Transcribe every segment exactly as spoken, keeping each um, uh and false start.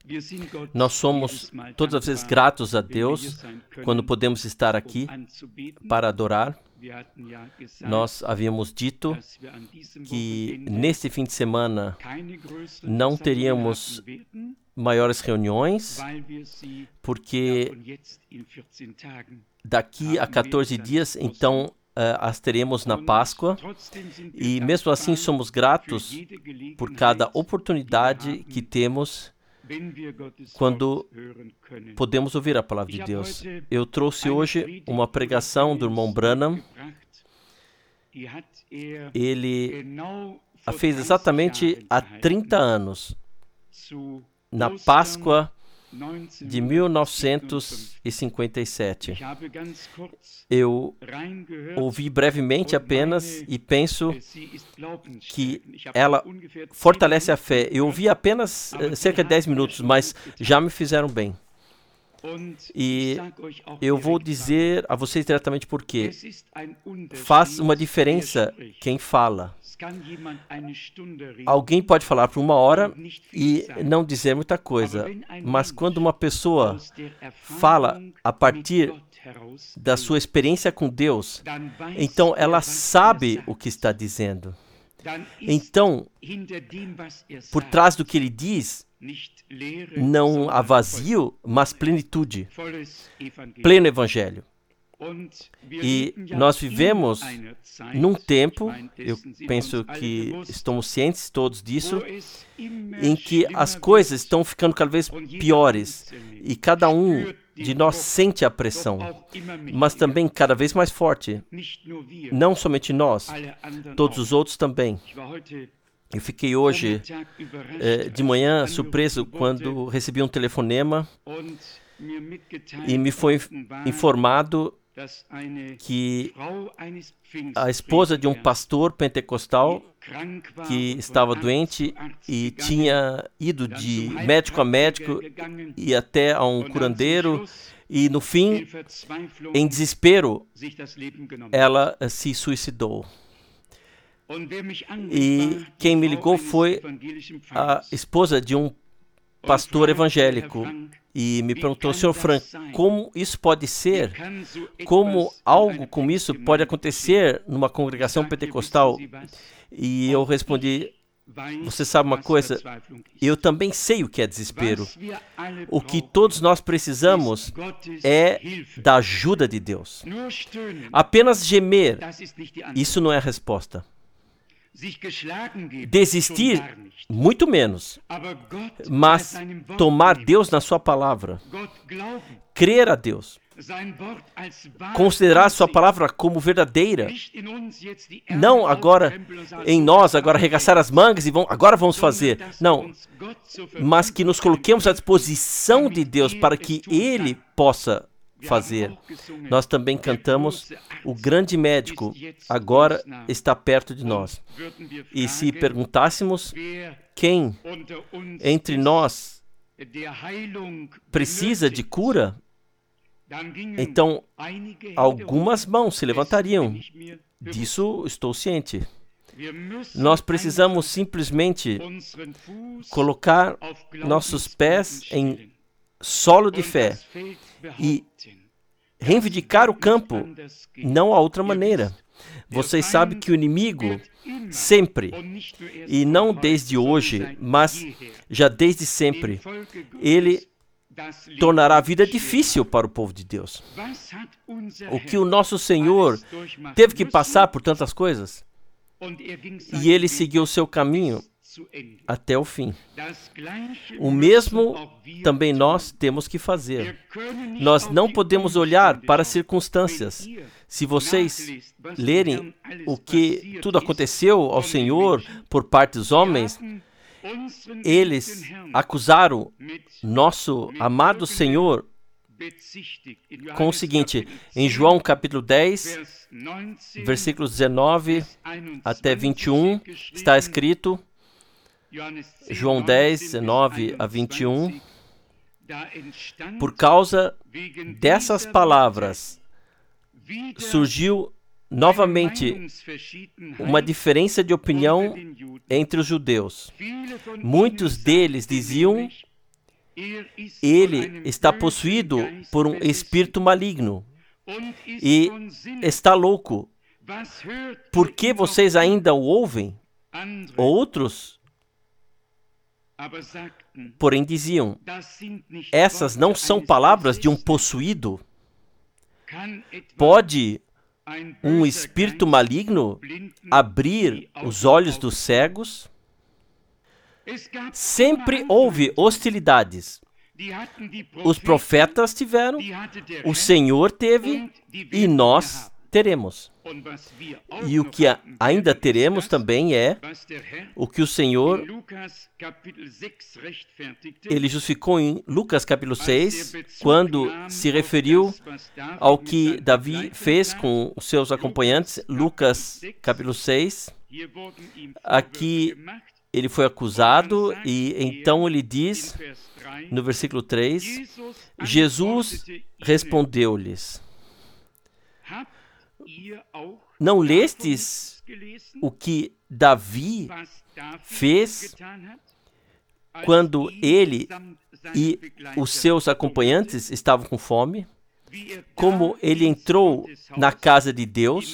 Nós somos todas as vezes gratos a Deus quando podemos estar aqui para adorar. Nós havíamos dito que neste fim de semana não teríamos maiores reuniões, porque daqui a quatorze dias, então, uh, as teremos na Páscoa, e mesmo assim somos gratos por cada oportunidade que temos quando podemos ouvir a palavra de Deus. Eu trouxe hoje uma pregação do irmão Branham. Ele a fez exatamente há trinta anos, na Páscoa de mil novecentos e cinquenta e sete. Eu ouvi brevemente apenas e penso que ela fortalece a fé. Eu ouvi apenas uh, cerca de dez minutos, mas já me fizeram bem. E eu vou dizer a vocês diretamente por quê. Faz uma diferença quem fala. Alguém pode falar por uma hora e não dizer muita coisa, mas quando uma pessoa fala a partir da sua experiência com Deus, então ela sabe o que está dizendo. Então, por trás do que ele diz, não há vazio, mas plenitude, pleno evangelho. E nós vivemos num tempo, eu penso que estamos cientes todos disso, em que as coisas estão ficando cada vez piores e cada um de nós sente a pressão, mas também cada vez mais forte. Não somente nós, todos os outros também. Eu fiquei hoje eh, de manhã surpreso quando recebi um telefonema e me foi informado que a esposa de um pastor pentecostal que estava doente e tinha ido de médico a médico e até a um curandeiro e, no fim, em desespero, ela se suicidou. E quem me ligou foi a esposa de um pastor evangélico e me perguntou: senhor Frank, como isso pode ser? Como algo como isso pode acontecer numa congregação pentecostal? E eu respondi: você sabe uma coisa? Eu também sei o que é desespero. O que todos nós precisamos é da ajuda de Deus. Apenas gemer, isso não é a resposta. Desistir, muito menos. Mas tomar Deus na sua palavra. Crer a Deus. Considerar sua palavra como verdadeira. Não agora em nós, agora arregaçar as mangas e vamos, agora vamos fazer. Não. Mas que nos coloquemos à disposição de Deus para que Ele possa fazer. Nós também cantamos: o grande médico agora está perto de nós. E se perguntássemos quem entre nós precisa de cura, então algumas mãos se levantariam. Disso estou ciente. Nós precisamos simplesmente colocar nossos pés em solo de fé e reivindicar o campo. Não há outra maneira. Vocês sabem que o inimigo sempre, e não desde hoje, mas já desde sempre, ele tornará a vida difícil para o povo de Deus. O que o nosso Senhor teve que passar por tantas coisas, e ele seguiu o seu caminho até o fim. O mesmo também nós temos que fazer. Nós não podemos olhar para as circunstâncias. Se vocês lerem o que tudo aconteceu ao Senhor por parte dos homens, eles acusaram nosso amado Senhor com o seguinte: em João capítulo dez, versículos dezenove até vinte e um, está escrito, João dez, dezenove a vinte e um, por causa dessas palavras, surgiu novamente uma diferença de opinião entre os judeus. Muitos deles diziam: Ele está possuído por um espírito maligno e está louco. Por que vocês ainda o ouvem? Outros, porém, diziam: essas não são palavras de um possuído. Pode um espírito maligno abrir os olhos dos cegos? Sempre houve hostilidades. Os profetas tiveram, o Senhor teve e nós teremos. E o que ainda teremos também é o que o Senhor, ele justificou em Lucas capítulo seis, quando se referiu ao que Davi fez com os seus acompanhantes. Lucas capítulo seis, aqui ele foi acusado e então ele diz, no versículo três, Jesus respondeu-lhes: não lestes o que Davi fez quando ele e os seus acompanhantes estavam com fome? Como ele entrou na casa de Deus,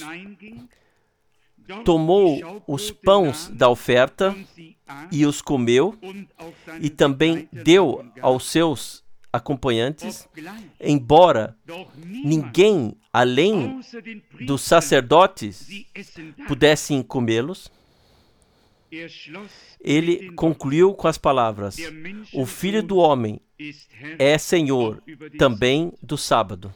tomou os pães da oferta e os comeu, e também deu aos seus acompanhantes, embora ninguém, além dos sacerdotes, pudessem comê-los. Ele concluiu com as palavras: o Filho do Homem é Senhor também do sábado.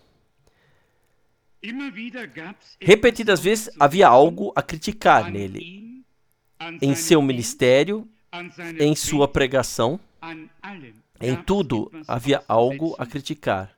Repetidas vezes havia algo a criticar nele, em seu ministério, em sua pregação, em tudo havia algo a criticar.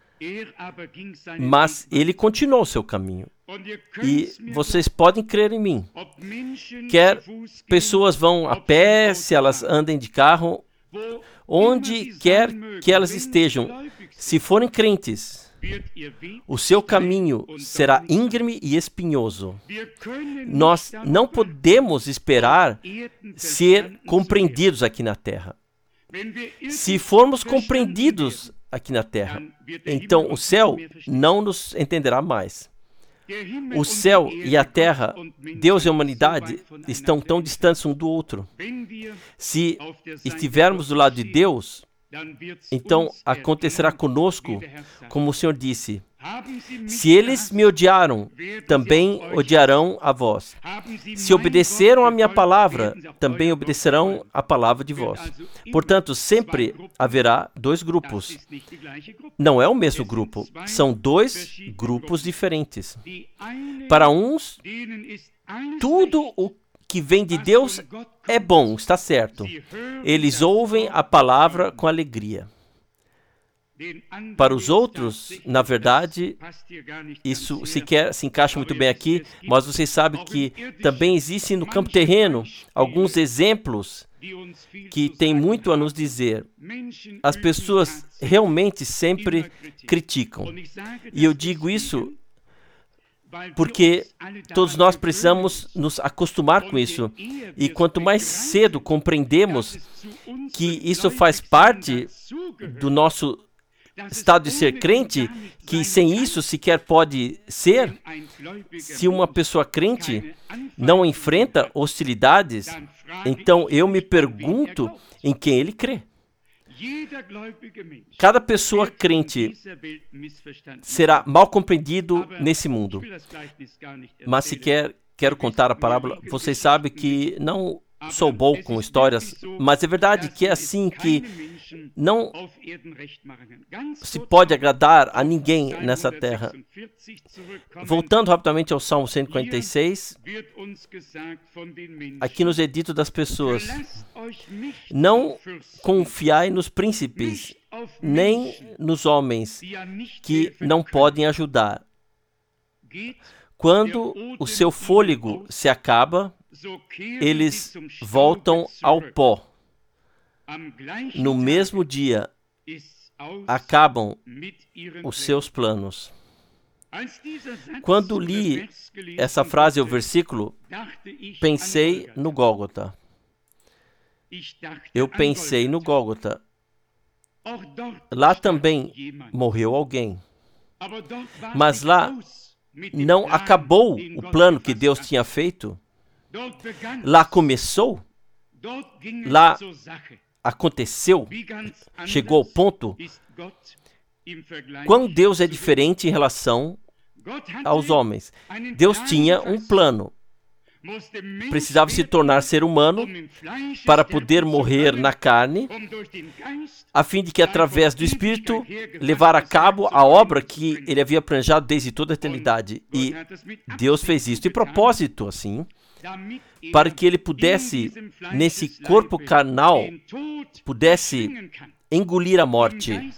Mas ele continuou seu caminho. E vocês podem crer em mim. Quer pessoas vão a pé, se elas andem de carro, onde quer que elas estejam, se forem crentes, o seu caminho será íngreme e espinhoso. Nós não podemos esperar ser compreendidos aqui na terra. Se formos compreendidos aqui na terra, então o céu não nos entenderá mais. O céu e a terra, Deus e a humanidade, estão tão distantes um do outro. Se estivermos do lado de Deus, então acontecerá conosco, como o Senhor disse: se eles me odiaram, também odiarão a vós. Se obedeceram a minha palavra, também obedecerão a palavra de vós. Portanto, sempre haverá dois grupos. Não é o mesmo grupo, são dois grupos diferentes. Para uns, tudo o que vem de Deus é bom, está certo. Eles ouvem a palavra com alegria. Para os outros, na verdade, isso sequer se encaixa muito bem aqui, mas vocês sabem que também existem no campo terreno alguns exemplos que têm muito a nos dizer. As pessoas realmente sempre criticam. E eu digo isso porque todos nós precisamos nos acostumar com isso. E quanto mais cedo compreendemos que isso faz parte do nosso estado de ser crente, que sem isso sequer pode ser, se uma pessoa crente não enfrenta hostilidades, então eu me pergunto em quem ele crê. Cada pessoa crente será mal compreendido nesse mundo. Mas se quer, quero contar a parábola, vocês sabem que não sou bom com histórias, mas é verdade que é assim que não se pode agradar a ninguém nessa terra. Voltando rapidamente ao Salmo cento e quarenta e seis, aqui nos é dito das pessoas: não confiai nos príncipes, nem nos homens que não podem ajudar. Quando o seu fôlego se acaba, eles voltam ao pó. No mesmo dia, acabam os seus planos. Quando li essa frase, o versículo, pensei no Gólgota. Eu pensei no Gólgota. lá também morreu alguém. Mas lá não acabou o plano que Deus tinha feito. Lá começou, lá aconteceu, chegou ao ponto. Quando Deus é diferente em relação aos homens, Deus tinha um plano. Precisava se tornar ser humano para poder morrer na carne, a fim de que através do Espírito levar a cabo a obra que ele havia planejado desde toda a eternidade. E Deus fez isso de propósito, assim, para que ele pudesse, nesse corpo carnal, pudesse engolir a morte.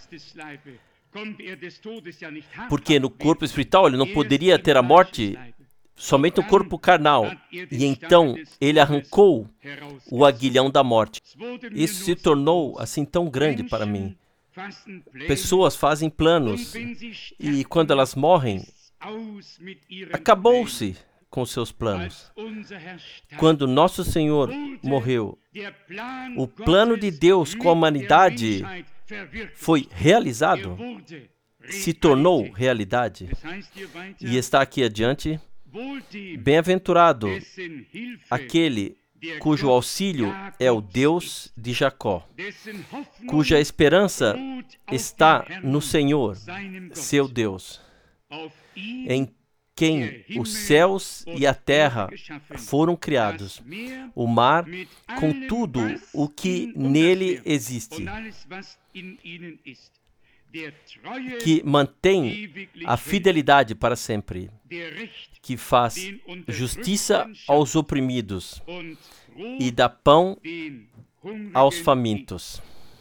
Porque no corpo espiritual ele não poderia ter a morte, somente no corpo carnal. E então ele arrancou o aguilhão da morte. Isso se tornou assim tão grande para mim. Pessoas fazem planos e quando elas morrem, acabou-se com seus planos. Quando nosso Senhor morreu, o plano de Deus com a humanidade foi realizado, se tornou realidade. E está aqui adiante: bem-aventurado aquele cujo auxílio é o Deus de Jacó, cuja esperança está no Senhor, seu Deus, em quem os céus e a terra foram criados, o mar com tudo o que nele existe, que mantém a fidelidade para sempre, que faz justiça aos oprimidos e dá pão aos famintos.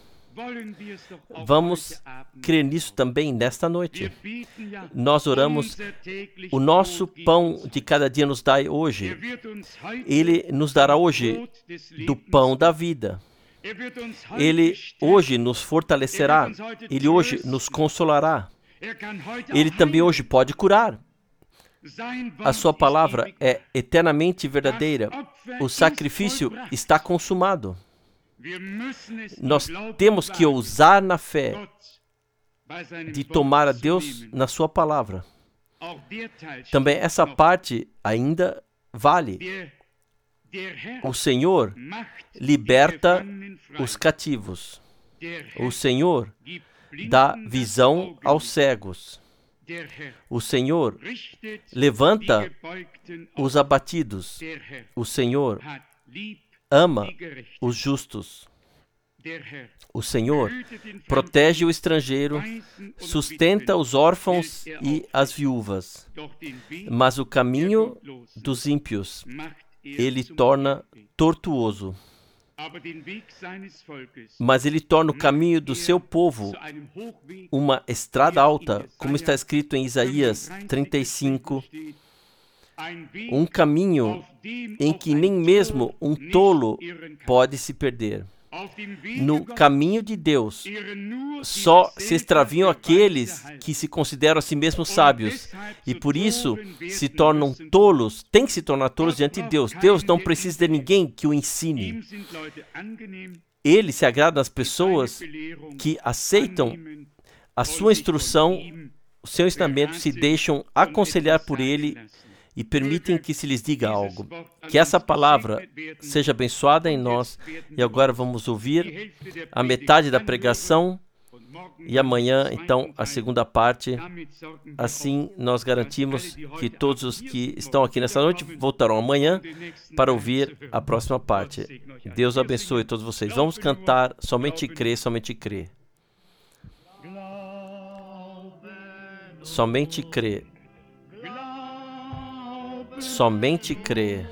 Vamos crer nisso também nesta noite. Nós oramos: o nosso pão de cada dia nos dai hoje. Ele nos dará hoje do pão da vida. Ele hoje nos fortalecerá. Ele hoje nos consolará. Ele também hoje pode curar. A sua palavra é eternamente verdadeira. O sacrifício está consumado. Nós temos que ousar na fé de tomar a Deus na sua palavra. Também essa parte ainda vale. O Senhor liberta os cativos. O Senhor dá visão aos cegos. O Senhor levanta os abatidos. O Senhor ama os justos. O Senhor protege o estrangeiro, sustenta os órfãos e as viúvas. Mas o caminho dos ímpios ele torna tortuoso. Mas ele torna o caminho do seu povo uma estrada alta, como está escrito em Isaías trinta e cinco. Um caminho em que nem mesmo um tolo pode se perder. No caminho de Deus, só se extraviam aqueles que se consideram a si mesmos sábios, e por isso se tornam tolos, têm que se tornar tolos diante de Deus. Deus não precisa de ninguém que o ensine. Ele se agrada nas pessoas que aceitam a sua instrução, o seu ensinamento, se deixam aconselhar por ele e permitem que se lhes diga algo. Que essa palavra seja abençoada em nós. E agora vamos ouvir a metade da pregação e amanhã, então, a segunda parte. Assim, nós garantimos que todos os que estão aqui nessa noite voltarão amanhã para ouvir a próxima parte. Deus abençoe todos vocês. Vamos cantar Somente Crer, Somente Crer. Somente crer. Somente crer.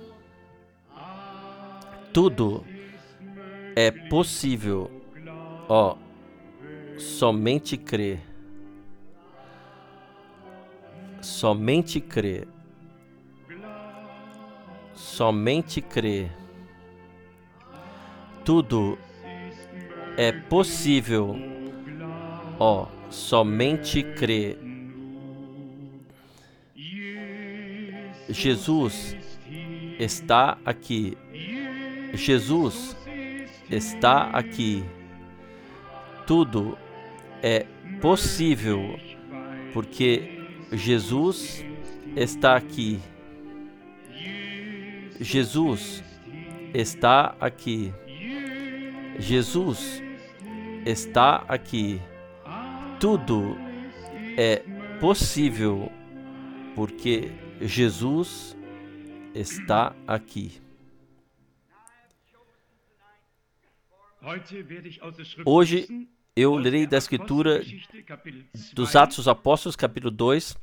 Tudo é possível. Ó, oh, somente crer. Somente crer. Somente crer. Tudo é possível. Ó, oh, somente crer. Jesus está aqui. Jesus está aqui. tudo é possível porque Jesus está aqui. Jesus está aqui. Jesus está aqui. Tudo é possível porque Jesus está aqui. Hoje eu lerei da Escritura dos Atos dos Apóstolos, capítulo dois,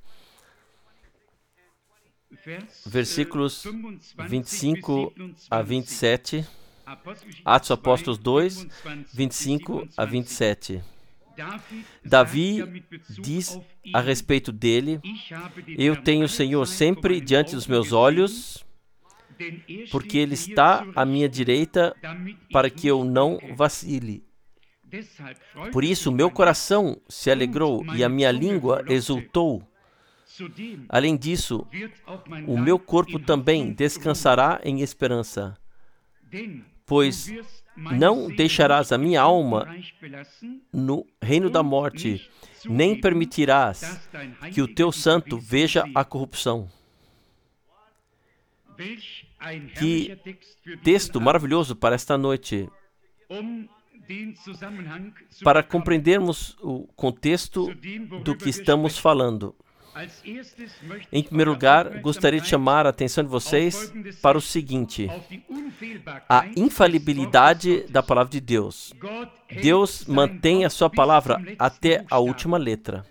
versículos vinte e cinco a vinte e sete. Atos dos Apóstolos dois, vinte e cinco a vinte e sete. Davi diz a respeito dele: eu tenho o Senhor sempre diante dos meus olhos, porque Ele está à minha direita para que eu não vacile. Por isso, meu coração se alegrou e a minha língua exultou. Além disso, o meu corpo também descansará em esperança, pois não deixarás a minha alma no reino da morte, nem permitirás que o teu santo veja a corrupção. Que texto maravilhoso para esta noite. Para compreendermos o contexto do que estamos falando. Em primeiro lugar, gostaria de chamar a atenção de vocês para o seguinte: a infalibilidade da palavra de Deus. Deus mantém a sua palavra até a última letra.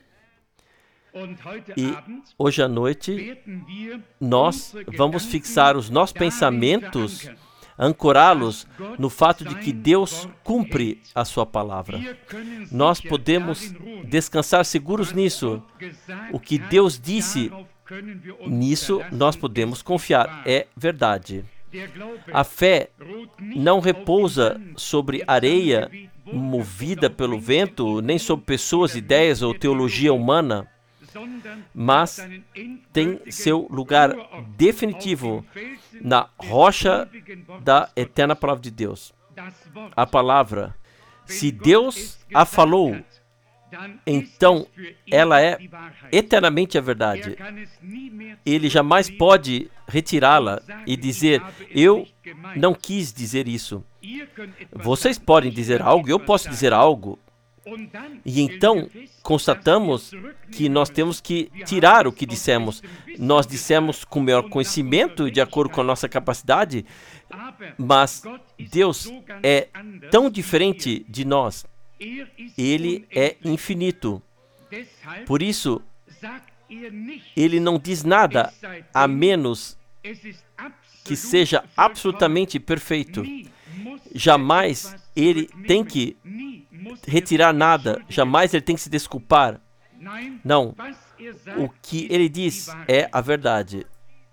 E hoje à noite, nós vamos fixar os nossos pensamentos, ancorá-los no fato de que Deus cumpre a sua palavra. Nós podemos descansar seguros nisso. O que Deus disse, nisso nós podemos confiar. É verdade. A fé não repousa sobre areia movida pelo vento, nem sobre pessoas, ideias ou teologia humana, mas tem seu lugar definitivo na rocha da eterna palavra de Deus. A palavra, se Deus a falou, então ela é eternamente a verdade. Ele jamais pode retirá-la e dizer: eu não quis dizer isso. Vocês podem dizer algo, eu posso dizer algo. E então constatamos que nós temos que tirar o que dissemos. Nós dissemos com maior conhecimento e de acordo com a nossa capacidade, mas Deus é tão diferente de nós. Ele é infinito. Por isso, Ele não diz nada a menos que seja absolutamente perfeito. Jamais Ele tem que retirar nada, jamais Ele tem que se desculpar. Não, o que Ele diz é a verdade.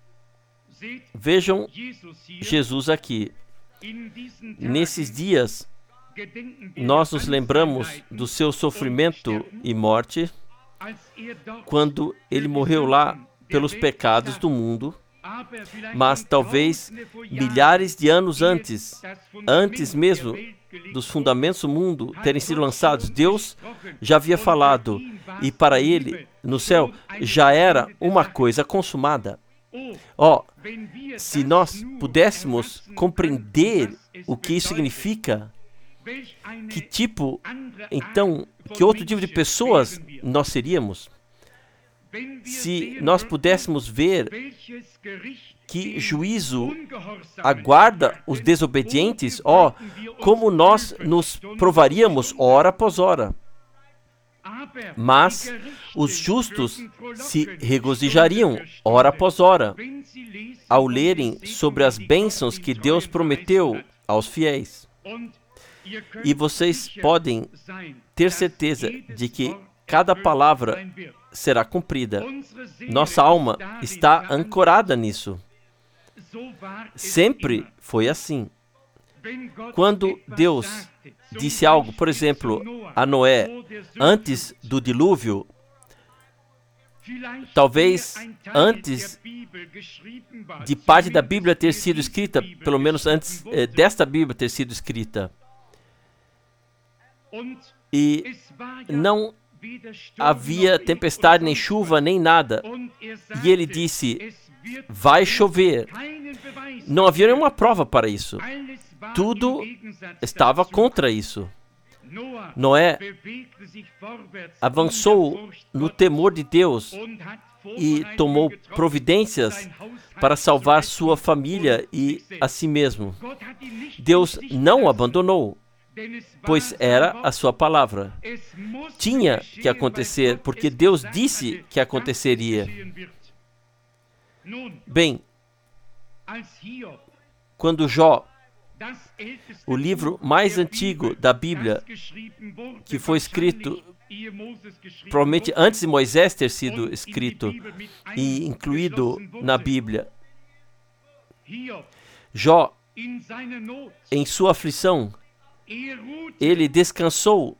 Vejam Jesus aqui. Nesses dias, nós nos lembramos do seu sofrimento e morte, quando Ele morreu lá pelos pecados do mundo, mas talvez milhares de anos antes, antes mesmo dos fundamentos do mundo terem sido lançados, Deus já havia falado, e para Ele, no céu, já era uma coisa consumada. Ó, oh, se nós pudéssemos compreender o que isso significa, que tipo, então, que outro tipo de pessoas nós seríamos? Se nós pudéssemos ver que juízo aguarda os desobedientes, ó, oh, como nós nos provaríamos hora após hora. Mas os justos se regozijariam hora após hora ao lerem sobre as bênçãos que Deus prometeu aos fiéis. E vocês podem ter certeza de que cada palavra será cumprida. Nossa alma está ancorada nisso. Sempre foi assim. Quando Deus disse algo, por exemplo, a Noé, antes do dilúvio, talvez antes de parte da Bíblia ter sido escrita, pelo menos antes eh, desta Bíblia ter sido escrita, E não havia tempestade, nem chuva, nem nada. E ele disse, vai chover. Não havia nenhuma prova para isso. Tudo estava contra isso. Noé avançou no temor de Deus e tomou providências para salvar sua família e a si mesmo. Deus não o abandonou, pois era a sua palavra. Tinha que acontecer, porque Deus disse que aconteceria. Bem, quando Jó, o livro mais antigo da Bíblia, que foi escrito provavelmente antes de Moisés ter sido escrito e incluído na Bíblia, Jó, em sua aflição, ele descansou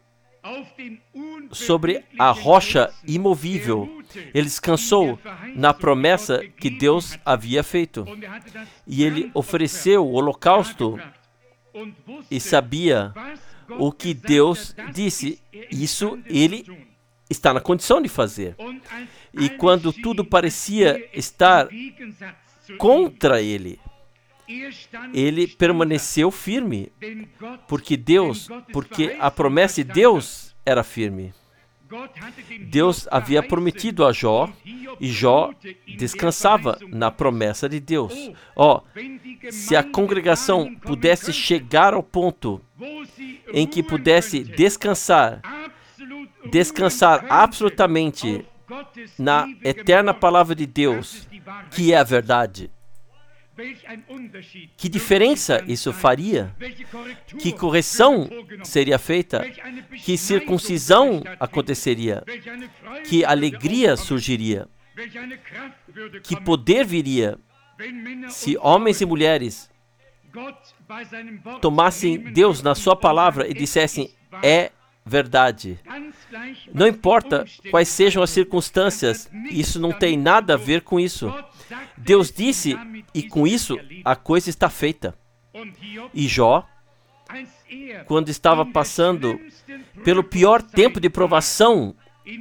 sobre a rocha imovível. Ele descansou na promessa que Deus havia feito. E ele ofereceu o holocausto e sabia o que Deus disse. Isso ele está na condição de fazer. E quando tudo parecia estar contra ele, ele permaneceu firme, porque Deus, porque a promessa de Deus era firme. Deus havia prometido a Jó, e Jó descansava na promessa de Deus. Ó, oh, se a congregação pudesse chegar ao ponto em que pudesse descansar, descansar absolutamente na eterna palavra de Deus, que é a verdade, que diferença isso faria? Que correção seria feita? Que circuncisão aconteceria? Que alegria surgiria? Que poder viria? Se homens e mulheres tomassem Deus na sua palavra e dissessem, é verdade. Não importa quais sejam as circunstâncias, isso não tem nada a ver com isso. Deus disse, e com isso a coisa está feita. E Jó, quando estava passando pelo pior tempo de provação,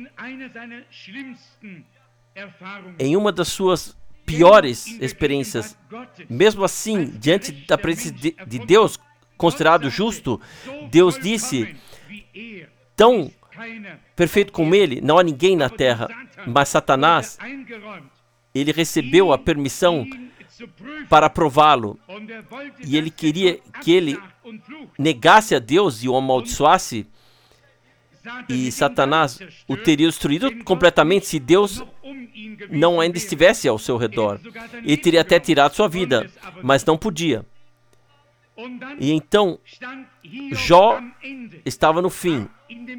em uma das suas piores experiências, mesmo assim, diante da presença de, de Deus, considerado justo, Deus disse, tão perfeito como ele, não há ninguém na terra, mas Satanás, ele recebeu a permissão para prová-lo, e ele queria que ele negasse a Deus e o amaldiçoasse, e Satanás o teria destruído completamente se Deus não ainda estivesse ao seu redor. Ele teria até tirado sua vida, mas não podia. E então, Jó estava no fim,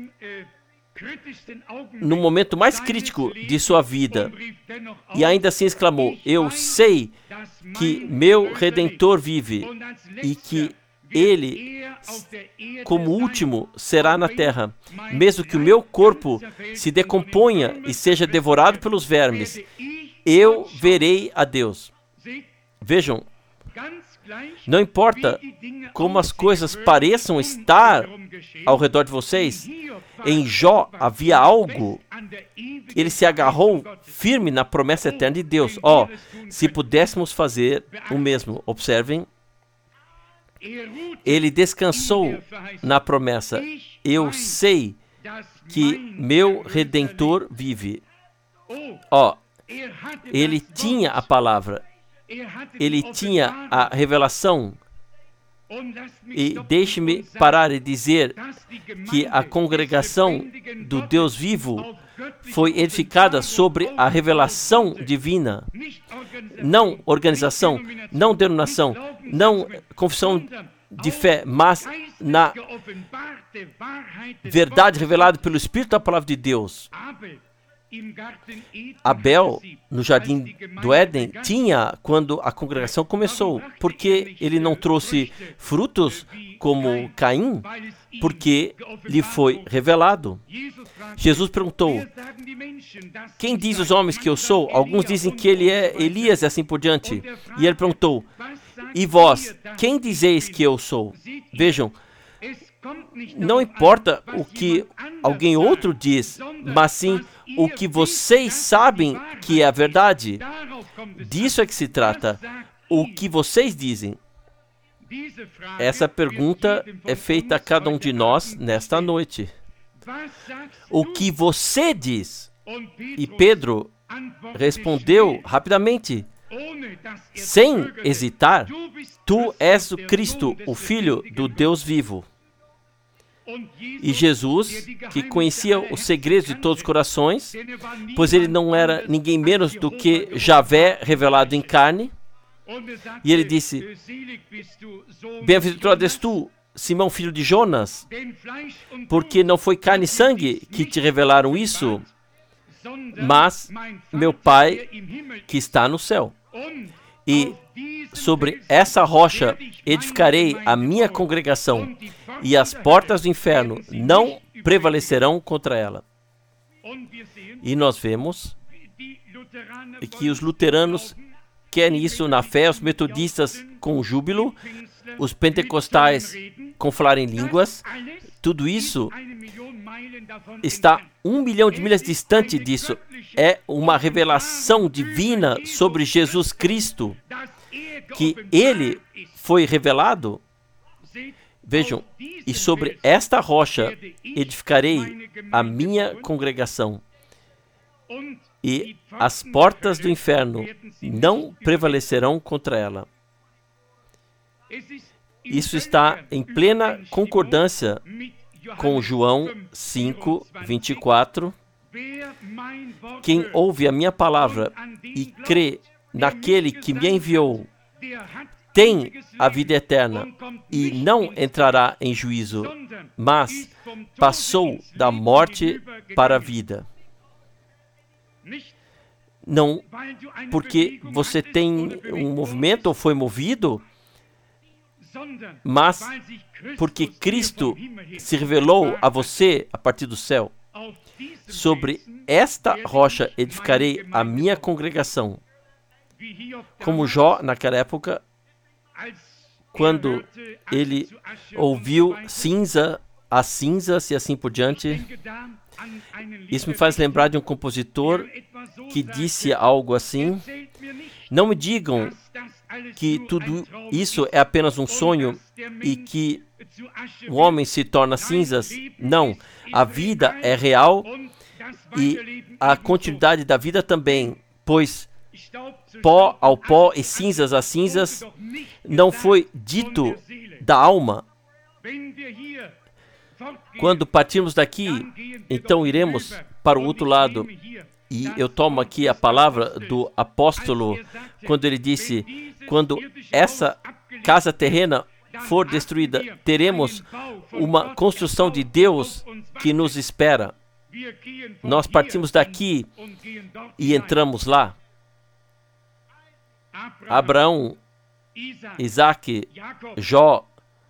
no momento mais crítico de sua vida, e ainda assim exclamou, eu sei que meu Redentor vive, e que ele, como último, será na terra. Mesmo que o meu corpo se decomponha e seja devorado pelos vermes, eu verei a Deus. Vejam, não importa como as coisas pareçam estar ao redor de vocês, em Jó havia algo, ele se agarrou firme na promessa eterna de Deus. Ó, oh, se pudéssemos fazer o mesmo, observem, ele descansou na promessa, eu sei que meu Redentor vive. Ó, oh, ele tinha a palavra, ele tinha a revelação. E deixe-me parar e dizer que a congregação do Deus vivo foi edificada sobre a revelação divina. Não organização, não denominação, não confissão de fé, mas na verdade revelada pelo Espírito da palavra de Deus. Abel, no jardim do Éden, tinha quando a congregação começou. Porque ele não trouxe frutos como Caim? Porque lhe foi revelado. Jesus perguntou, quem diz os homens que eu sou? Alguns dizem que ele é Elias e assim por diante. E ele perguntou, e vós, quem dizeis que eu sou? Vejam, não importa o que alguém outro diz, mas sim o que vocês sabem que é a verdade. Disso é que se trata. O que vocês dizem. Essa pergunta é feita a cada um de nós nesta noite. O que você diz? E Pedro respondeu rapidamente, sem hesitar, tu és o Cristo, o Filho do Deus vivo. E Jesus, que conhecia os segredos de todos os corações, pois ele não era ninguém menos do que Javé revelado em carne, e ele disse, bem-aventurado és tu, Simão, filho de Jonas, porque não foi carne e sangue que te revelaram isso, mas meu Pai que está no céu. E sobre essa rocha edificarei a minha congregação, e as portas do inferno não prevalecerão contra ela. E nós vemos que os luteranos querem isso na fé, os metodistas com júbilo, os pentecostais com falar em línguas. Tudo isso está um milhão de milhas distante disso. É uma revelação divina sobre Jesus Cristo, que ele foi revelado. Vejam, e sobre esta rocha edificarei a minha congregação, e as portas do inferno não prevalecerão contra ela. Isso está em plena concordância com João cinco, vinte e quatro. Quem ouve a minha palavra e crê naquele que me enviou, tem a vida eterna e não entrará em juízo, mas passou da morte para a vida. Não porque você tem um movimento ou foi movido, mas porque Cristo se revelou a você a partir do céu. Sobre esta rocha edificarei a minha congregação. Como Jó, naquela época, quando ele ouviu cinza, as cinzas e assim por diante. Isso me faz lembrar de um compositor que disse algo assim: não me digam que tudo isso é apenas um sonho e que o homem se torna cinzas. Não, a vida é real e a continuidade da vida também, pois pó ao pó e cinzas a cinzas não foi dito da alma. Quando partirmos daqui, então iremos para o outro lado. E eu tomo aqui a palavra do apóstolo, quando ele disse, quando essa casa terrena for destruída, teremos uma construção de Deus que nos espera. Nós partimos daqui e entramos lá. Abraão, Isaac, Jó,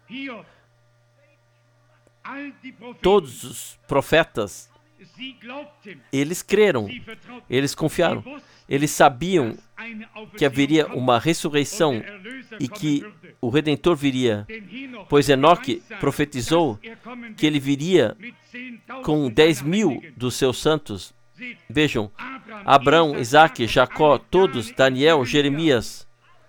todos os profetas, eles creram, eles confiaram, eles sabiam que haveria uma ressurreição e que o Redentor viria, pois Enoque profetizou que ele viria com dez mil dos seus santos. Vejam, Abraão, Isaac, Jacó, todos, Daniel, Jeremias,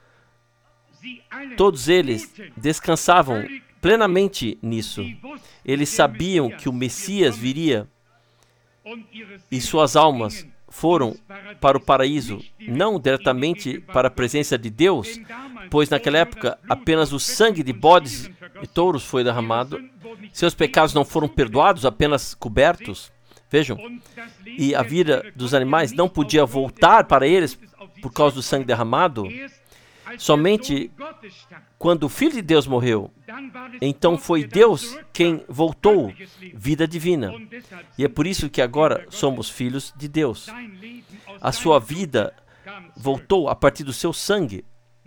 todos eles descansavam plenamente nisso. Eles sabiam que o Messias viria e suas almas foram para o paraíso, não diretamente para a presença de Deus, pois naquela época apenas o sangue de bodes e touros foi derramado. Seus pecados não foram perdoados, apenas cobertos. Vejam, e a vida dos animais não podia voltar para eles por causa do sangue derramado. Somente quando o Filho de Deus morreu, então foi Deus quem voltou, vida divina. E é por isso que agora somos filhos de Deus. A sua vida voltou a partir do seu sangue.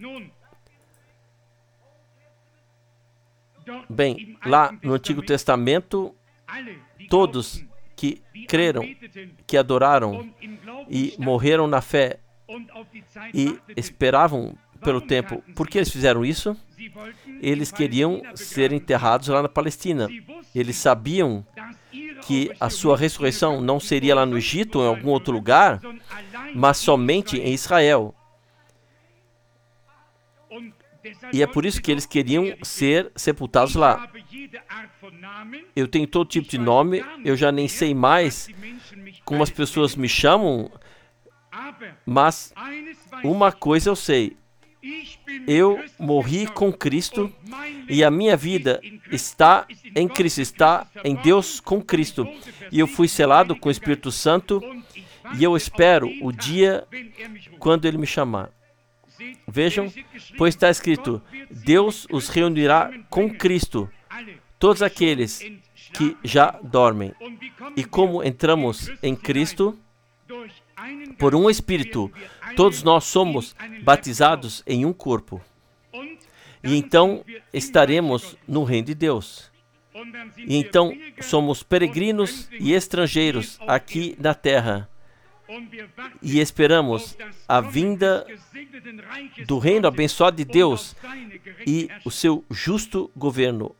Bem, lá no Antigo Testamento, todos que creram, que adoraram e morreram na fé e esperavam pelo tempo. Por que eles fizeram isso? Eles queriam ser enterrados lá na Palestina. Eles sabiam que a sua ressurreição não seria lá no Egito ou em algum outro lugar, mas somente em Israel. E é por isso que eles queriam ser sepultados lá. Eu tenho todo tipo de nome, eu já nem sei mais como as pessoas me chamam, mas uma coisa eu sei. Eu morri com Cristo e a minha vida está em Cristo, está em Deus com Cristo. E eu fui selado com o Espírito Santo e eu espero o dia quando Ele me chamar. Vejam, pois está escrito, Deus os reunirá com Cristo, todos aqueles que já dormem. E como entramos em Cristo, por um Espírito, todos nós somos batizados em um corpo. E então estaremos no reino de Deus. E então somos peregrinos e estrangeiros aqui na terra. E esperamos a vinda do reino abençoado de Deus e o seu justo governo.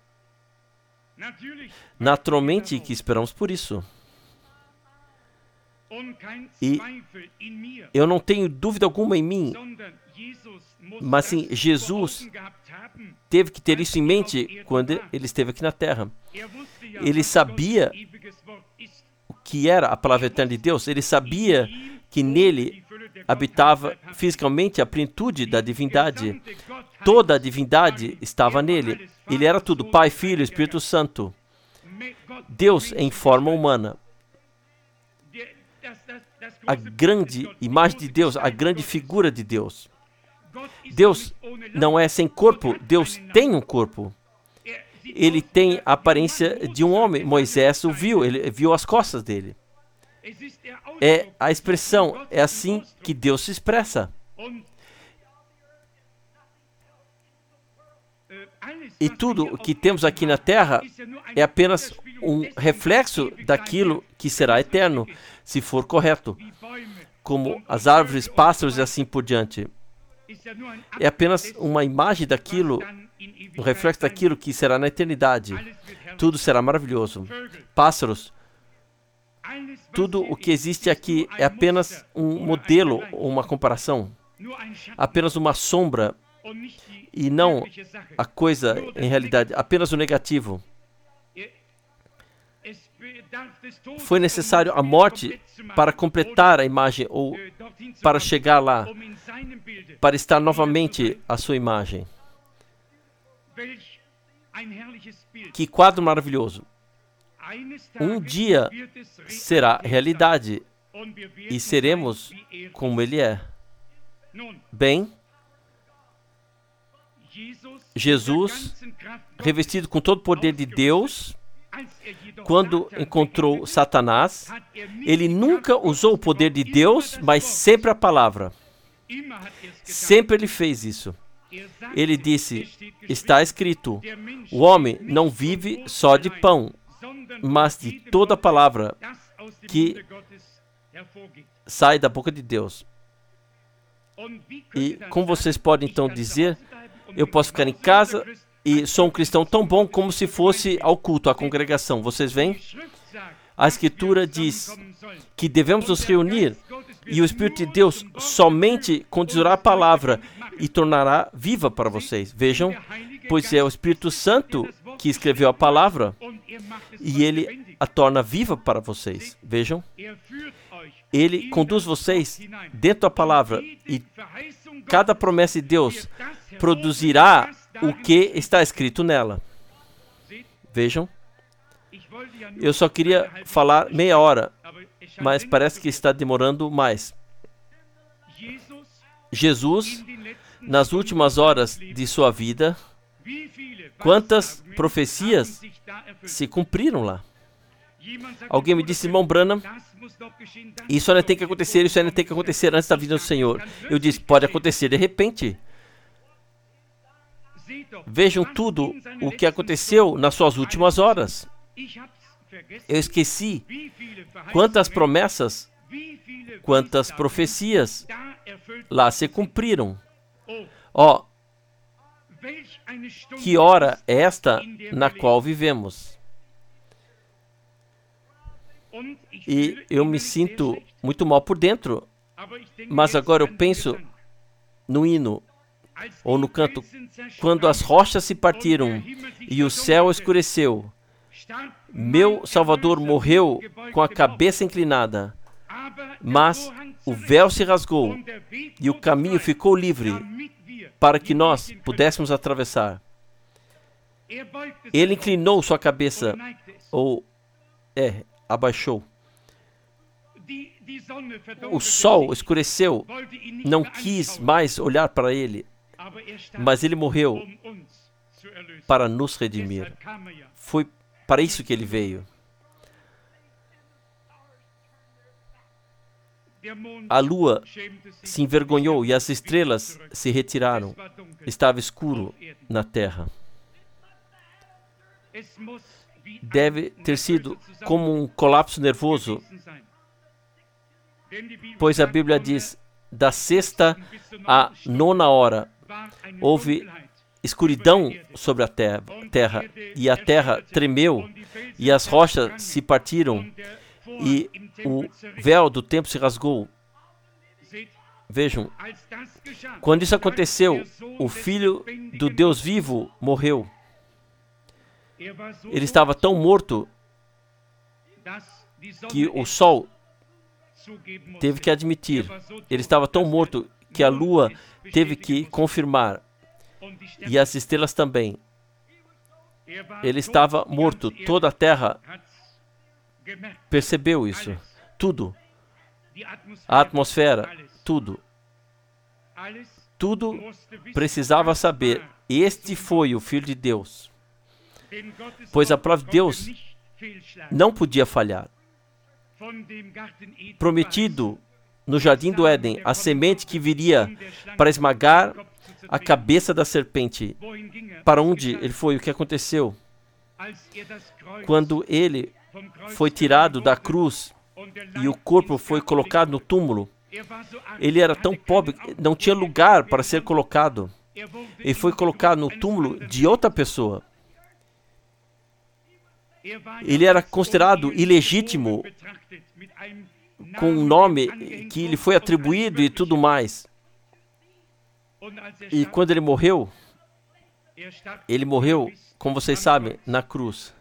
Naturalmente que esperamos por isso. E eu não tenho dúvida alguma em mim, mas sim, Jesus teve que ter isso em mente quando ele esteve aqui na terra. Ele sabia o que era a palavra eterna de Deus. Ele sabia que nele habitava fisicamente a plenitude da divindade. Toda a divindade estava nele. Ele era tudo, Pai, Filho e Espírito Santo. Deus em forma humana. A grande imagem de Deus, a grande figura de Deus. Deus não é sem corpo, Deus tem um corpo. Ele tem a aparência de um homem. Moisés o viu, ele viu as costas dele. É a expressão, é assim que Deus se expressa. E tudo o que temos aqui na terra é apenas um reflexo daquilo que será eterno, se for correto, como as árvores, pássaros e assim por diante. É apenas uma imagem daquilo, um reflexo daquilo que será na eternidade. Tudo será maravilhoso. Pássaros, tudo o que existe aqui é apenas um modelo, uma comparação, apenas uma sombra, e não a coisa em realidade, apenas o negativo. Foi necessário a morte para completar a imagem, ou para chegar lá, para estar novamente a sua imagem. Que quadro maravilhoso! Um dia será realidade e seremos como Ele é. Bem, Jesus, revestido com todo o poder de Deus, quando encontrou Satanás, ele nunca usou o poder de Deus, mas sempre a palavra. Sempre ele fez isso. Ele disse, está escrito, o homem não vive só de pão, mas de toda a palavra que sai da boca de Deus. E como vocês podem então dizer, eu posso ficar em casa e sou um cristão tão bom como se fosse ao culto, à congregação. Vocês veem? A Escritura diz que devemos nos reunir e o Espírito de Deus somente conduzirá a palavra e tornará viva para vocês. Vejam, pois é o Espírito Santo que escreveu a palavra e ele a torna viva para vocês. Vejam, ele conduz vocês dentro da palavra e cada promessa de Deus produzirá o que está escrito nela. Vejam, eu só queria falar meia hora, mas parece que está demorando mais. Jesus, nas últimas horas de sua vida, quantas profecias se cumpriram lá? Alguém me disse, irmão Branham, isso ainda tem que acontecer, isso ainda tem que acontecer antes da vinda do Senhor. Eu disse, pode acontecer de repente. Vejam tudo o que aconteceu nas suas últimas horas. Eu esqueci quantas promessas, quantas profecias lá se cumpriram. Ó, que hora é esta na qual vivemos? E eu me sinto muito mal por dentro, mas agora eu penso no hino, ou no canto, quando as rochas se partiram e o céu escureceu, meu Salvador morreu com a cabeça inclinada, mas o véu se rasgou e o caminho ficou livre para que nós pudéssemos atravessar. Ele inclinou sua cabeça, ou, é, abaixou. O sol escureceu, não quis mais olhar para ele, mas ele morreu para nos redimir. Foi para isso que ele veio. A lua se envergonhou e as estrelas se retiraram. Estava escuro na terra. Deve ter sido como um colapso nervoso, pois a Bíblia diz, da sexta à nona hora, houve escuridão sobre a terra, e a terra tremeu, e as rochas se partiram, e o véu do templo se rasgou. Vejam, quando isso aconteceu, o Filho do Deus vivo morreu. Ele estava tão morto que o sol teve que admitir. Ele estava tão morto que a lua teve que confirmar. E as estrelas também. Ele estava morto. Toda a terra percebeu isso. Tudo. A atmosfera. Tudo. Tudo precisava saber. Este foi o Filho de Deus. Pois a palavra de Deus não podia falhar. Prometido no Jardim do Éden, a semente que viria para esmagar a cabeça da serpente. Para onde ele foi? O que aconteceu? Quando ele foi tirado da cruz e o corpo foi colocado no túmulo, ele era tão pobre, não tinha lugar para ser colocado. Ele foi colocado no túmulo de outra pessoa. Ele era considerado ilegítimo, com um nome que lhe foi atribuído e tudo mais. E quando ele morreu, ele morreu, como vocês sabem, na cruz.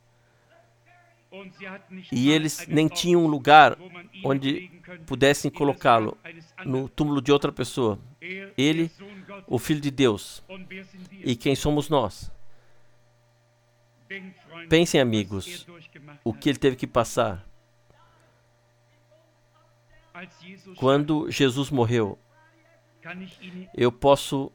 E eles nem tinham um lugar onde pudessem colocá-lo, no túmulo de outra pessoa. Ele, o Filho de Deus. E quem somos nós? Pensem, amigos, o que ele teve que passar. Quando Jesus morreu, eu posso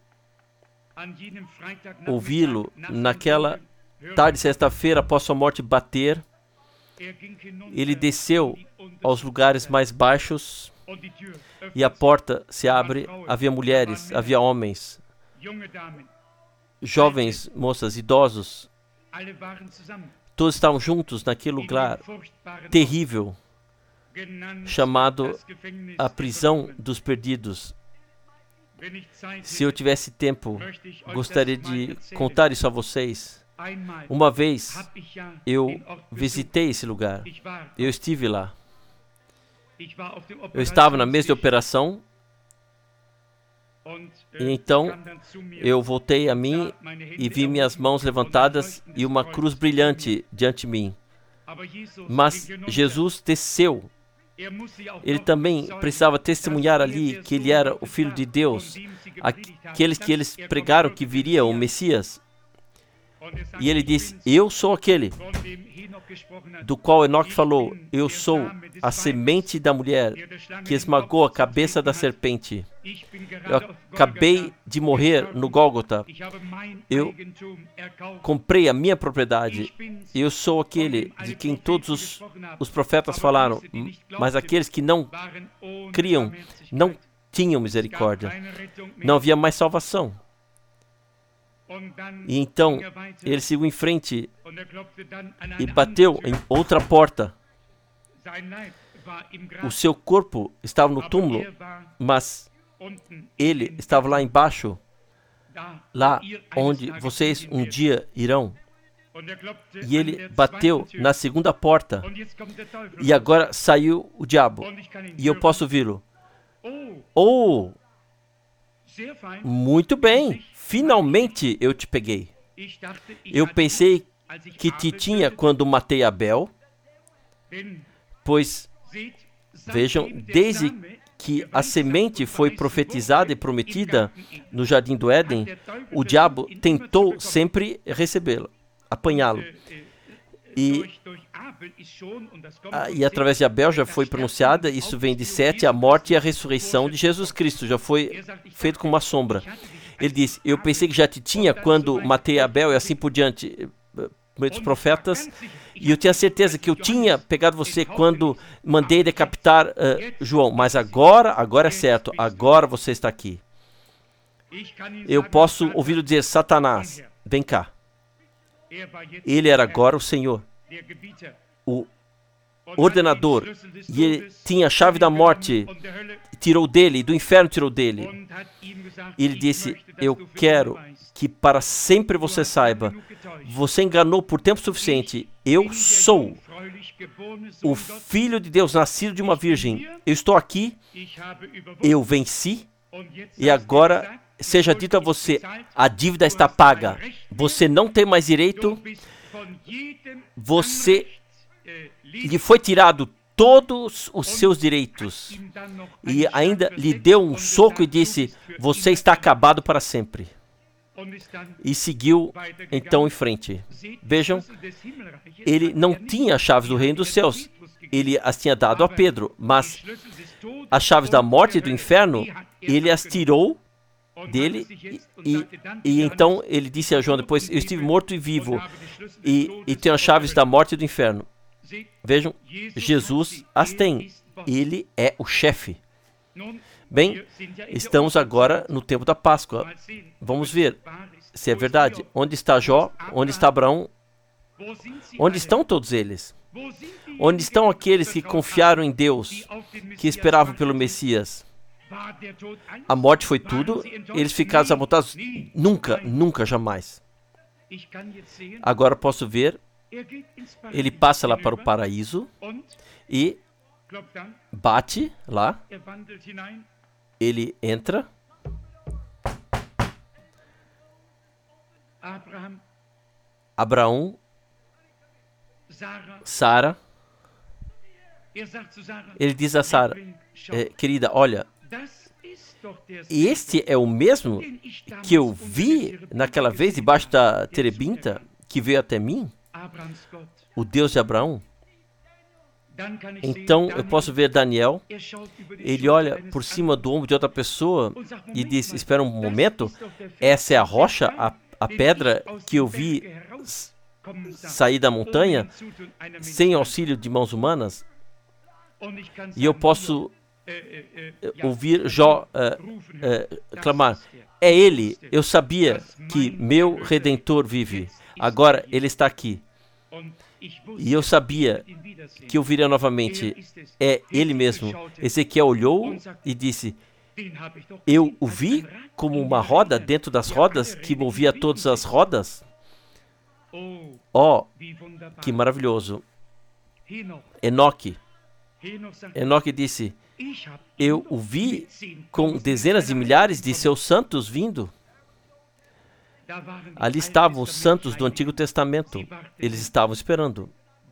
ouvi-lo naquela tarde de sexta-feira após sua morte bater. Ele desceu aos lugares mais baixos e a porta se abre. Havia mulheres, havia homens, jovens, moças, idosos. Todos estavam juntos naquele lugar terrível, chamado a prisão dos perdidos. Se eu tivesse tempo, gostaria de contar isso a vocês. Uma vez, eu visitei esse lugar. Eu estive lá. Eu estava na mesa de operação. E então, eu voltei a mim e vi minhas mãos levantadas e uma cruz brilhante diante de mim. Mas Jesus desceu. Ele também precisava testemunhar ali que ele era o Filho de Deus, aqueles que eles pregaram que viria o Messias. E ele disse, eu sou aquele do qual Enoque falou, eu sou a semente da mulher que esmagou a cabeça da serpente. Eu acabei de morrer no Gólgota. Eu comprei a minha propriedade. Eu sou aquele de quem todos os, os profetas falaram, mas aqueles que não criam, não tinham misericórdia. Não havia mais salvação. E então, ele seguiu em frente e bateu em outra porta. O seu corpo estava no túmulo, mas ele estava lá embaixo, lá onde vocês um dia irão. E ele bateu na segunda porta. E agora saiu o diabo. E eu posso ouvi-lo. Oh, muito bem. Finalmente eu te peguei. Eu pensei que te tinha quando matei Abel. Pois, vejam, desde que a semente foi profetizada e prometida no Jardim do Éden, o diabo tentou sempre recebê-la, apanhá-lo. E, e através de Abel já foi pronunciada, isso vem de Sete, a morte e a ressurreição de Jesus Cristo, já foi feito com uma sombra. Ele disse, eu pensei que já te tinha quando matei Abel e assim por diante, muitos profetas, e eu tinha certeza que eu tinha pegado você quando mandei decapitar uh, João, mas agora, agora é certo, agora você está aqui. Eu posso ouvi-lo dizer, Satanás, vem cá. Ele era agora o Senhor, o ordenador, e ele tinha a chave da morte, tirou dele, do inferno tirou dele. E ele disse, eu quero que para sempre você saiba, você enganou por tempo suficiente, eu sou o Filho de Deus, nascido de uma virgem. Eu estou aqui, eu venci, e agora seja dito a você, a dívida está paga. Você não tem mais direito, você lhe foi tirado todos os seus direitos e ainda lhe deu um soco e disse, você está acabado para sempre. E seguiu então em frente. Vejam, ele não tinha as chaves do reino dos céus, ele as tinha dado a Pedro, mas as chaves da morte e do inferno, ele as tirou dele e, e, e então ele disse a João depois, eu estive morto e vivo e, e tenho as chaves da morte e do inferno. Vejam, Jesus as tem, ele é o chefe. Bem, estamos agora no tempo da Páscoa. Vamos ver se é verdade. Onde está Jó? Onde está Abraão? Onde estão todos eles? Onde estão aqueles que confiaram em Deus, que esperavam pelo Messias? A morte foi tudo, eles ficaram desapontados? Nunca, nunca, jamais. Agora posso ver, ele passa lá para o paraíso e bate lá, ele entra, Abraão, Sara, ele diz a Sara, eh, querida, olha, este é o mesmo que eu vi naquela vez debaixo da terebinta que veio até mim, o Deus de Abraão. Então eu posso ver Daniel, ele olha por cima do ombro de outra pessoa e diz, espera um momento, essa é a rocha, a, a pedra que eu vi sair da montanha sem auxílio de mãos humanas? E eu posso ouvir Jó uh, uh, clamar, é ele, eu sabia que meu Redentor vive, agora ele está aqui. E eu sabia que eu viria novamente. É ele mesmo. Ezequiel olhou e disse, eu o vi como uma roda dentro das rodas que movia todas as rodas. Oh, que maravilhoso. Enoque. Enoque disse, eu o vi com dezenas de milhares de seus santos vindo. Ali estavam os santos do Antigo Testamento. Eles estavam esperando.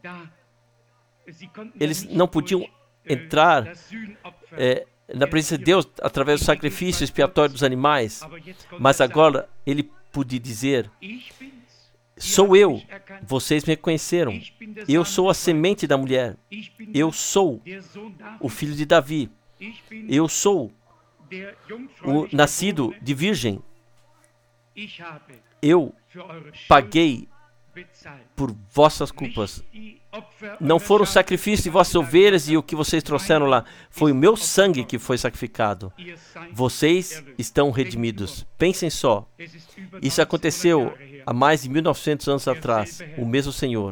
Eles não podiam entrar é, na presença de Deus através do sacrifício expiatório dos animais. Mas agora ele podia dizer, sou eu, vocês me reconheceram. Eu sou a semente da mulher. Eu sou o filho de Davi. Eu sou o nascido de virgem. Eu paguei por vossas culpas. Não foram os sacrifícios de vossas ovelhas e o que vocês trouxeram lá. Foi o meu sangue que foi sacrificado. Vocês estão redimidos. Pensem só. Isso aconteceu há mais de mil e novecentos anos atrás. O mesmo Senhor.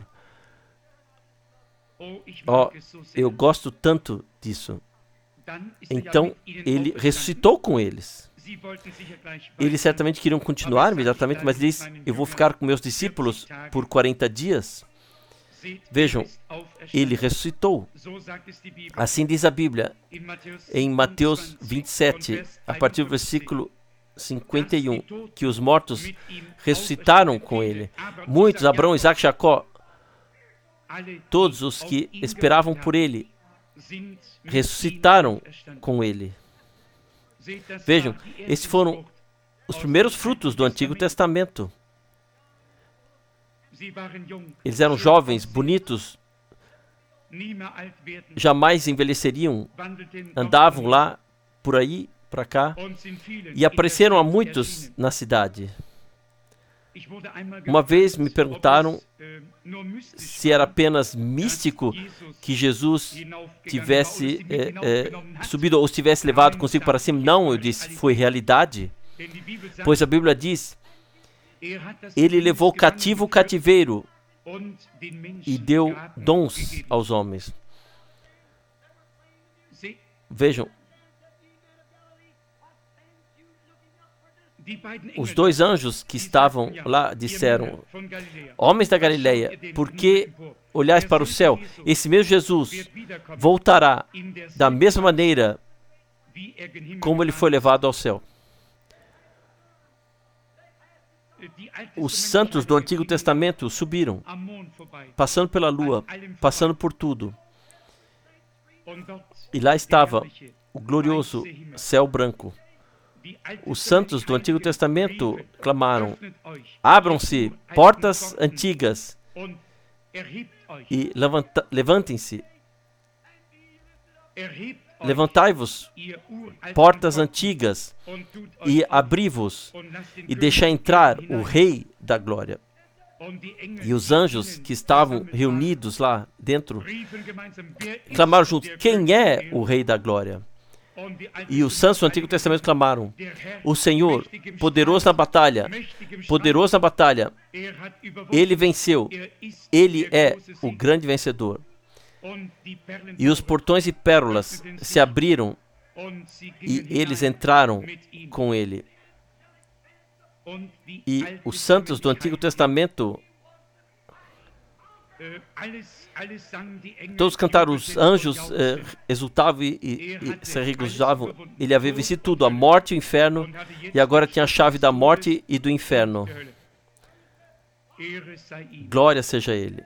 Oh, eu gosto tanto disso. Então, ele ressuscitou com eles. Eles certamente queriam continuar imediatamente, mas diz, eu vou ficar com meus discípulos por quarenta dias. Vejam, ele ressuscitou. Assim diz a Bíblia, em Mateus vinte e sete, a partir do versículo cinquenta e um, que os mortos ressuscitaram com ele. Muitos, Abraão, Isaac, Jacó, todos os que esperavam por ele, ressuscitaram com ele. Vejam, esses foram os primeiros frutos do Antigo Testamento. Eles eram jovens, bonitos, jamais envelheceriam, andavam lá, por aí, para cá, e apareceram a muitos na cidade. Uma vez me perguntaram se era apenas místico que Jesus tivesse é, é, subido ou estivesse levado consigo para cima. Não, eu disse, foi realidade. Pois a Bíblia diz, ele levou cativo o cativeiro e deu dons aos homens. Vejam, os dois anjos que estavam lá disseram, homens da Galileia, por que olhais para o céu? Esse mesmo Jesus voltará da mesma maneira como ele foi levado ao céu. Os santos do Antigo Testamento subiram, passando pela lua, passando por tudo. E lá estava o glorioso céu branco. Os santos do Antigo Testamento clamaram, abram-se portas antigas e levanta, levantem-se. Levantai-vos, portas antigas, e abri-vos, e deixai entrar o Rei da Glória. E os anjos que estavam reunidos lá dentro clamaram juntos, quem é o Rei da Glória? E os santos do Antigo Testamento clamaram, o Senhor, poderoso na batalha, poderoso na batalha, ele venceu, ele é o grande vencedor. E os portões e pérolas se abriram e eles entraram com ele. E os santos do Antigo Testamento, todos cantaram, os anjos eh, exultavam e, e, e se regozijavam. Ele havia vencido tudo, a morte e o inferno, e agora tinha a chave da morte e do inferno. Glória seja ele.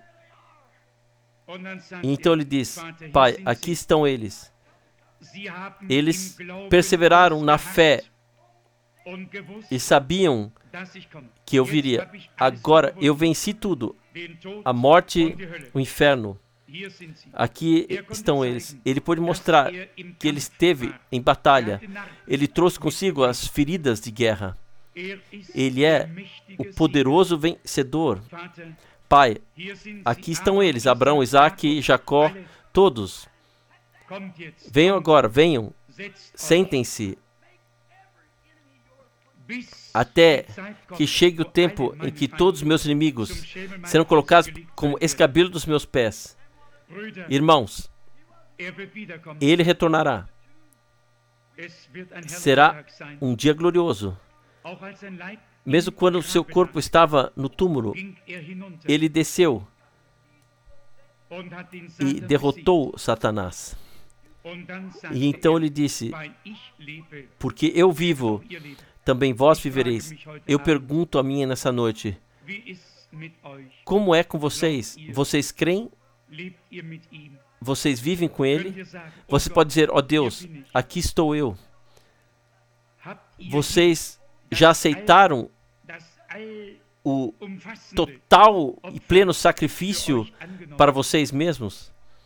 E então ele diz, Pai, aqui estão eles. Eles perseveraram na fé e sabiam que eu viria. Agora eu venci tudo, a morte, o inferno. Aqui estão eles. Ele pôde mostrar que ele esteve em batalha. Ele trouxe consigo as feridas de guerra. Ele é o poderoso vencedor. Pai, aqui estão eles, Abraão, Isaac, Jacó, todos. Venham agora, venham, sentem-se, até que chegue o tempo em que todos os meus inimigos serão colocados como escabelo dos meus pés. Irmãos, ele retornará. Será um dia glorioso. Mesmo quando o seu corpo estava no túmulo, ele desceu e derrotou Satanás. E então ele disse, porque eu vivo, também vós vivereis. Eu pergunto a minha nessa noite, como é com vocês? Vocês creem? Vocês vivem com ele? Você pode dizer, ó oh Deus, aqui estou eu. Vocês já aceitaram o total e pleno sacrifício para vocês mesmos?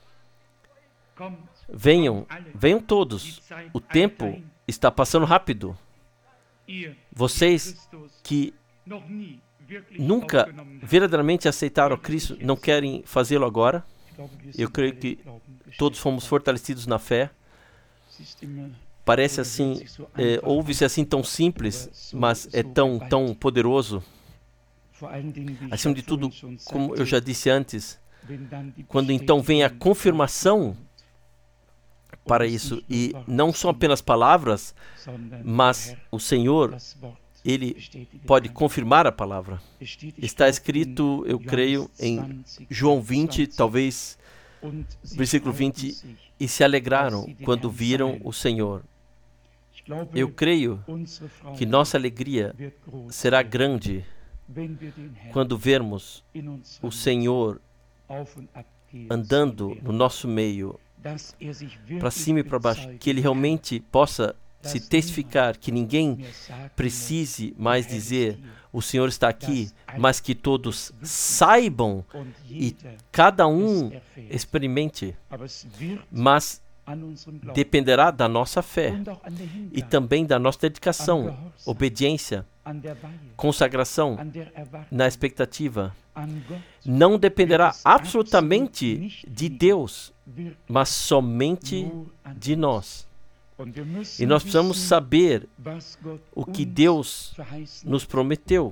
Venham, venham todos. O tempo está passando rápido. Vocês que nunca verdadeiramente aceitaram Cristo, não querem fazê-lo agora? Eu creio que todos fomos fortalecidos na fé. Parece assim, é, ouve-se assim tão simples, mas é tão, tão poderoso. Acima de tudo, como eu já disse antes, quando então vem a confirmação, para isso. E não são apenas palavras, mas o Senhor, Ele pode confirmar a palavra. Está escrito, eu creio, em João vinte, talvez, versículo vinte, e se alegraram quando viram o Senhor. Eu creio que nossa alegria será grande quando vermos o Senhor andando no nosso meio, para cima e para baixo, que Ele realmente possa se testificar, que ninguém precise mais dizer o Senhor está aqui, mas que todos saibam e cada um experimente, mas dependerá da nossa fé e também da nossa dedicação, obediência, consagração na expectativa. Não dependerá absolutamente de Deus, mas somente de nós. E nós precisamos saber o que Deus nos prometeu.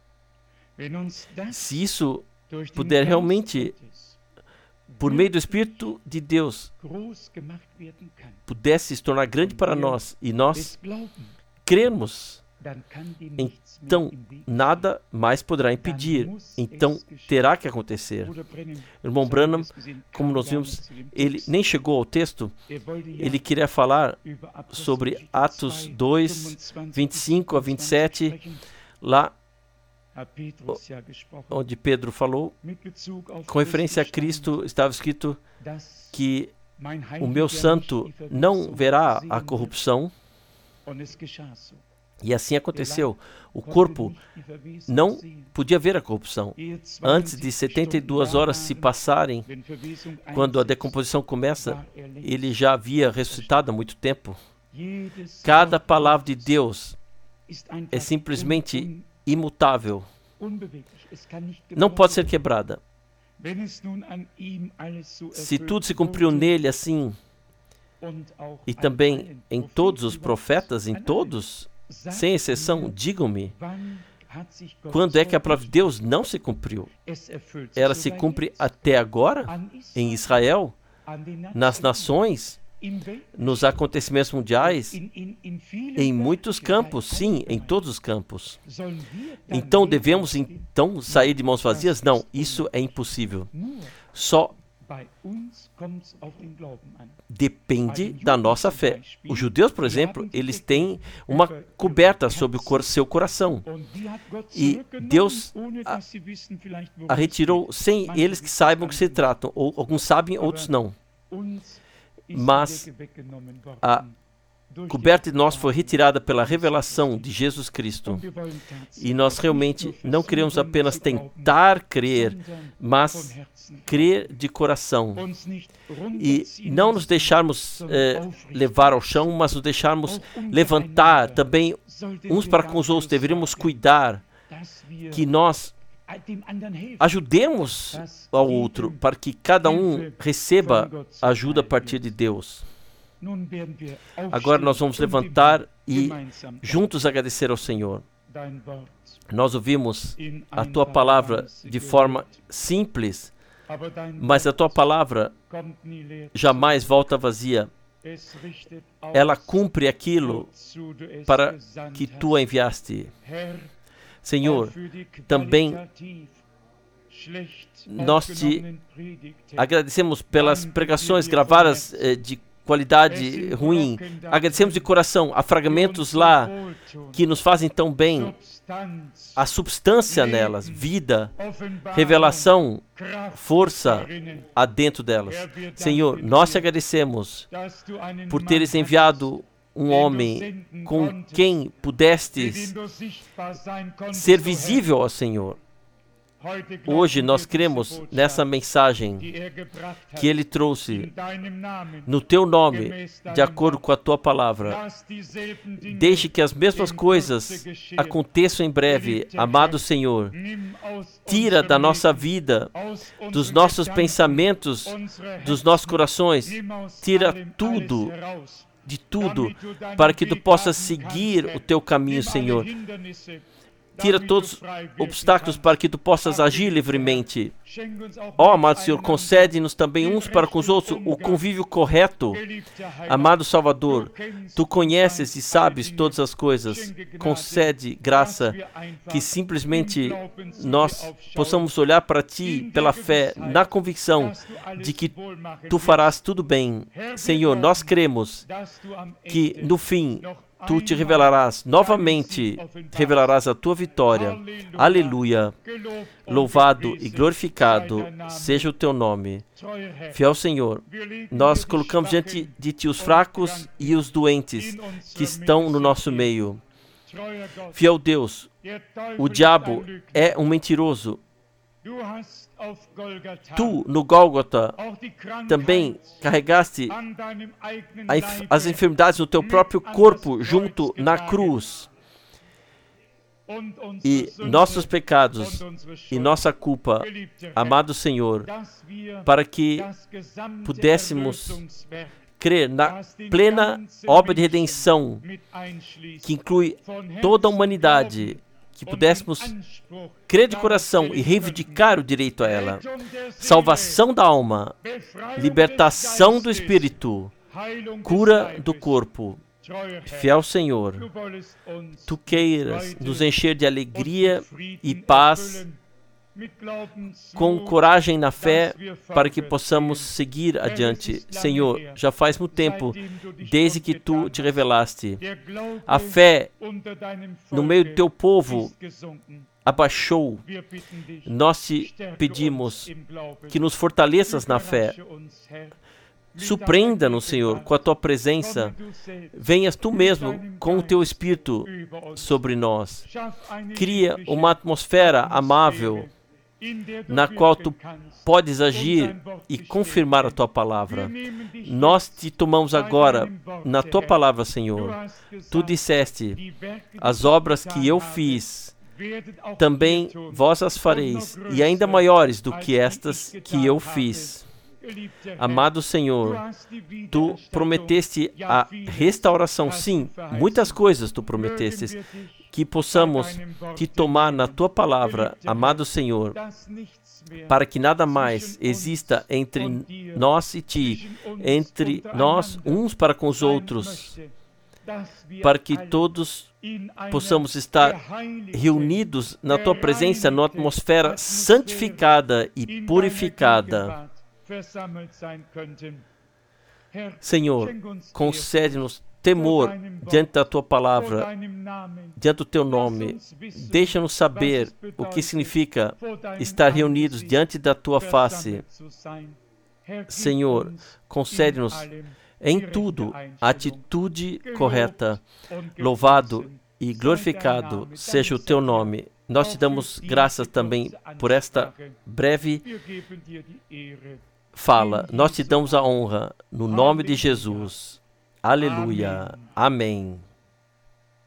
Se isso puder realmente, por meio do Espírito de Deus, pudesse se tornar grande para nós, e nós crermos, então nada mais poderá impedir. Então terá que acontecer. O irmão Branham, como nós vimos, ele nem chegou ao texto, ele queria falar sobre Atos dois, vinte e cinco a vinte e sete, lá onde Pedro falou, com referência a Cristo, estava escrito que o meu santo não verá a corrupção, e assim aconteceu. O corpo não podia ver a corrupção. Antes de setenta e duas horas se passarem, quando a decomposição começa, ele já havia ressuscitado há muito tempo. Cada palavra de Deus é simplesmente imutável. Não pode ser quebrada. Se tudo se cumpriu nele assim, e também em todos os profetas, em todos, sem exceção, digam-me, quando é que a palavra de Deus não se cumpriu? Ela se cumpre até agora, em Israel, nas nações, nos acontecimentos mundiais, em muitos campos, sim, em todos os campos. Então, devemos então sair de mãos vazias? Não, isso é impossível. Só depende da nossa fé. Os judeus, por exemplo, eles têm uma coberta sobre o seu coração. E Deus a, a retirou sem eles que saibam que se tratam. Ou alguns sabem, outros não. Mas a coberta de nós foi retirada pela revelação de Jesus Cristo. E nós realmente não queremos apenas tentar crer, mas crer de coração. E não nos deixarmos eh, levar ao chão, mas nos deixarmos levantar também uns para com os outros. Deveríamos cuidar que nós ajudemos ao outro para que cada um receba ajuda a partir de Deus. Agora nós vamos levantar e juntos agradecer ao Senhor. Nós ouvimos a Tua palavra de forma simples, mas a Tua palavra jamais volta vazia. Ela cumpre aquilo para que Tu a enviaste. Senhor, também nós Te agradecemos pelas pregações gravadas eh, de qualidade ruim. Agradecemos de coração a fragmentos lá que nos fazem tão bem, a substância nelas, vida, revelação, força há dentro delas. Senhor, nós Te agradecemos por teres enviado um homem com quem pudestes ser visível ao Senhor. Hoje nós cremos nessa mensagem que Ele trouxe no Teu nome, de acordo com a Tua palavra. Deixe que as mesmas coisas aconteçam em breve, amado Senhor. Tira da nossa vida, dos nossos pensamentos, dos nossos corações, tira tudo, de tudo, para que Tu possas seguir o Teu caminho, Senhor. tira todos os obstáculos para que tu possas agir livremente. Ó, oh, amado Senhor, concede-nos também uns para com os outros o convívio correto. Amado Salvador, tu conheces e sabes todas as coisas. Concede graça que simplesmente nós possamos olhar para ti pela fé, na convicção de que tu farás tudo bem. Senhor, nós cremos que no fim tu te revelarás novamente, revelarás a tua vitória. Aleluia. Louvado e glorificado seja o teu nome. Fiel Senhor, nós colocamos diante de ti os fracos e os doentes que estão no nosso meio. Fiel Deus, o diabo é um mentiroso. Tu, no Gólgota, também carregaste as enfermidades no teu próprio corpo junto na cruz. E nossos pecados e nossa culpa, amado Senhor, para que pudéssemos crer na plena obra de redenção, que inclui toda a humanidade, que pudéssemos crer de coração e reivindicar o direito a ela. Salvação da alma, libertação do espírito, cura do corpo. Fiel Senhor, tu queiras nos encher de alegria e paz, com coragem na fé, para que possamos seguir adiante. Senhor, já faz muito tempo desde que tu te revelaste. A fé no meio do teu povo abaixou. Nós te pedimos que nos fortaleças na fé. Surpreenda-nos, Senhor, com a tua presença. Venhas tu mesmo com o teu Espírito sobre nós. Cria uma atmosfera amável na qual tu podes agir e confirmar a tua palavra. Nós te tomamos agora na tua palavra, Senhor. Tu disseste, as obras que eu fiz, também vós as fareis, e ainda maiores do que estas que eu fiz. Amado Senhor, tu prometeste a restauração. Sim, muitas coisas tu prometestes, que possamos te tomar na tua palavra, amado Senhor, para que nada mais exista entre nós e ti, entre nós uns para com os outros, para que todos possamos estar reunidos na tua presença, numa atmosfera santificada e purificada. Senhor, concede-nos temor diante da tua palavra, diante do teu nome. Deixa-nos saber o que significa estar reunidos diante da tua face. Senhor, concede-nos em tudo a atitude correta. Louvado e glorificado seja o teu nome. Nós te damos graças também por esta breve fala. Nós te damos a honra no nome de Jesus. Aleluia. Amém.